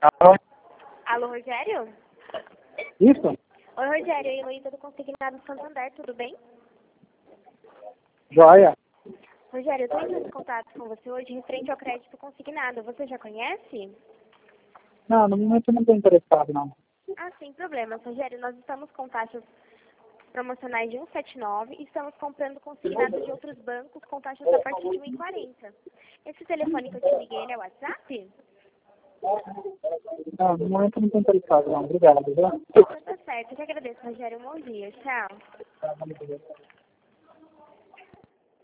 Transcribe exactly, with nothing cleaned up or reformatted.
Alô? Alô, Rogério? Isso? Oi, Rogério, eu Heloísa do Consignado Santander, tudo bem? Joia. Rogério, eu estou entrando em contato com você hoje referente ao crédito consignado. Você já conhece? Não, no momento eu não estou interessado, não. Ah, sem problemas, Rogério. Nós estamos com taxas promocionais de um vírgula setenta e nove e estamos comprando consignados de outros bancos com taxas a partir de um vírgula quarenta. Esse telefone que eu te liguei, ele é WhatsApp? Não, no momento eu não estou interessado, não. Obrigado, viu? Tá certo. Eu que agradeço, Rogério. Um bom dia. Tchau. Tá, vamos ver.